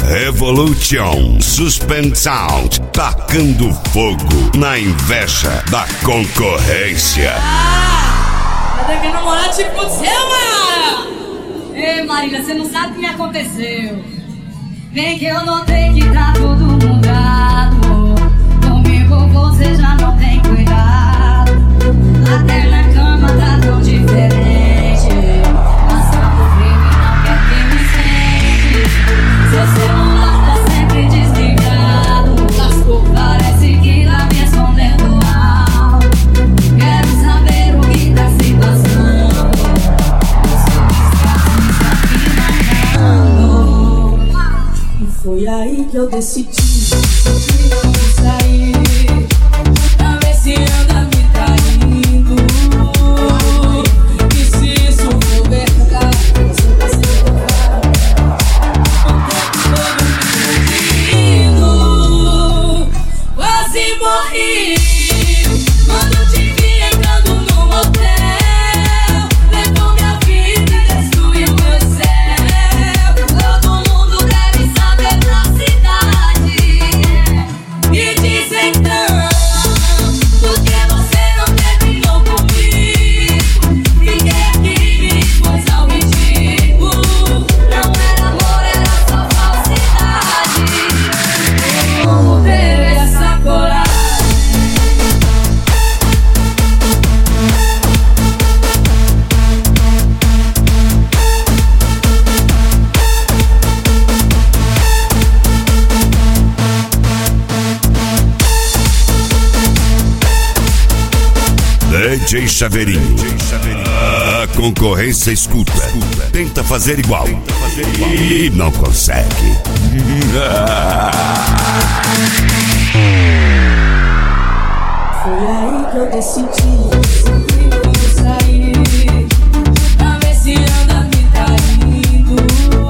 Revolution Suspend Sound, tacando fogo na inveja da concorrência. Cadê que namorar te aconteceu, Mara? Ei, Marília, você não sabe o que me aconteceu. Vem que eu notei que tá tudo mudado. Comigo você já não tem cuidado. Até na cama tá tão diferente. Passando frio e não quer que me sente. Seu celular tá sempre desligado. Lascou, parece que tá me escondendo algo. Quero saber o que tá se passando. O seu desgaste está me matando. E foi aí que eu decidi que vamos sair, pra ver se anda me traindo. E se isso for verdade, você tá sendo todo me quase morri quando te vi entrando no motel. Levou minha vida e destruiu meu céu. Todo mundo deve saber na cidade. E dizem porque você não terminou comigo. Fiquei aqui e depois ao mendigo. Não era amor, era só falsidade. Como ter essa coragem? DJ Chaveirinho, a concorrência escuta, tenta fazer igual e não consegue. Foi aí que eu decidi que vamos sair, pra ver se anda me traindo.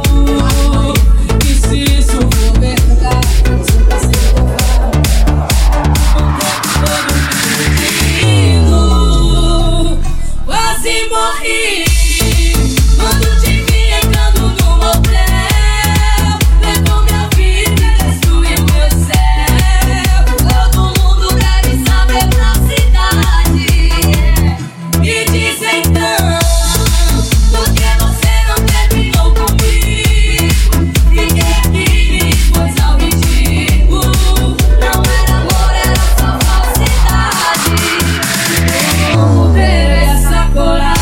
E se isso for verdade, você tá sendo quase morri quando te vi entrando no motel. Levou minha vida e destruiu meu céu. Todo mundo deve saber na cidade. E dizem porque você não terminou comigo. Fiquei aqui e depois ao mendigo. Não era amor, era só falsidade. Como ter essa coragem?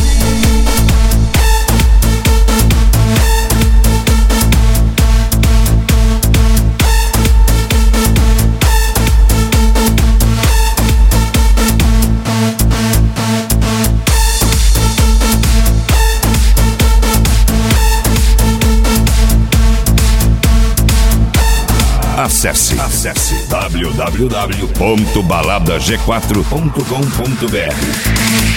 Acesse www.baladag4.com.br.